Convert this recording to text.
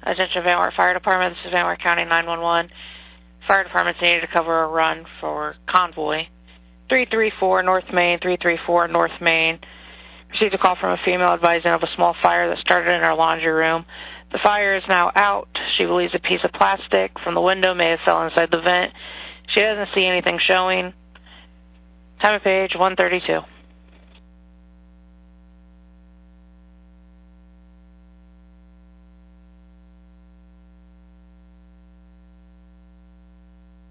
Attention Van Wert Fire Department, this is Van Wert County 911. Fire departments needed to cover a run for convoy. 334 North Main, 334 North Main. Received a call from a female advising of a small fire that started in her laundry room. The fire is now out. She believes a piece of plastic from the window may have fell inside the vent. She doesn't see anything showing. Time of page 132.